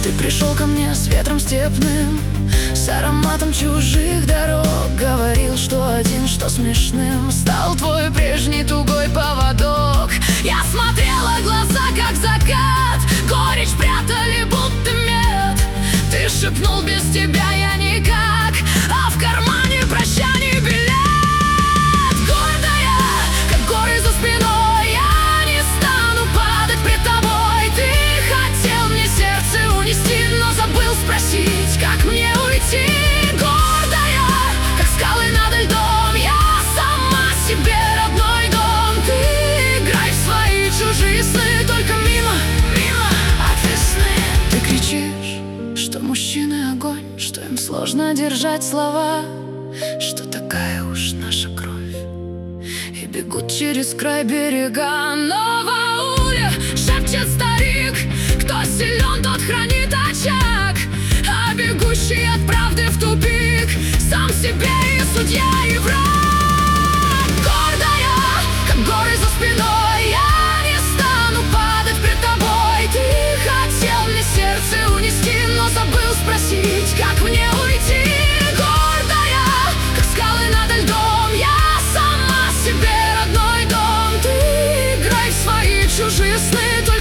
Ты пришел ко мне с ветром степным, с ароматом чужих дорог. Говорил, что один, что смешным стал твой прежний тугой поводок. Я смотрела, глаза как закат, горечь прятали, будто мед. Ты шепнул: без тебя я никак, а в кармане прощание билет. Гордая, как горы за спиной, я не стану падать пред тобой. Ты хотел мне сердце унести, но забыл спросить, как мне уйти. Гордая, как скалы над льдом, я сама себе родной дом. Ты играй в свои чужие сны, только мимо от весны. Ты кричишь, что мужчины огонь, что им сложно держать слова, что такая уж наша кровь, и бегут через край берега. Но в ауле шепчет старик: кто силен, тот хранит очаг, а бегущий от правды в тупик сам себе и судья, и враг. Гордая, как горы за спиной, я не стану падать пред тобой. Ты хотел мне сердце унести, но забыл спросить, как мне уйти. Гордая, как скалы над льдом, я сама себе родной дом. Ты играй в свои чужие сны.